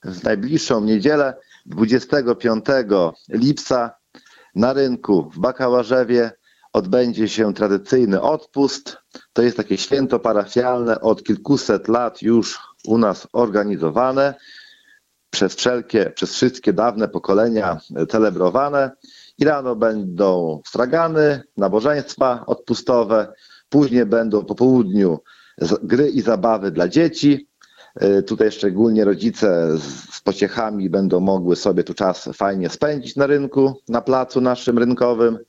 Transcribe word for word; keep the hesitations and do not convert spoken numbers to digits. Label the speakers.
Speaker 1: w najbliższą niedzielę, dwudziestego piątego lipca, na rynku w Bakałarzewie odbędzie się tradycyjny odpust. To jest takie święto parafialne, od kilkuset lat już u nas organizowane, przez wszelkie, przez wszystkie dawne pokolenia celebrowane. I rano będą stragany, nabożeństwa odpustowe, później będą po południu gry i zabawy dla dzieci. Tutaj szczególnie rodzice z pociechami będą mogły sobie tu czas fajnie spędzić na rynku, na placu naszym rynkowym.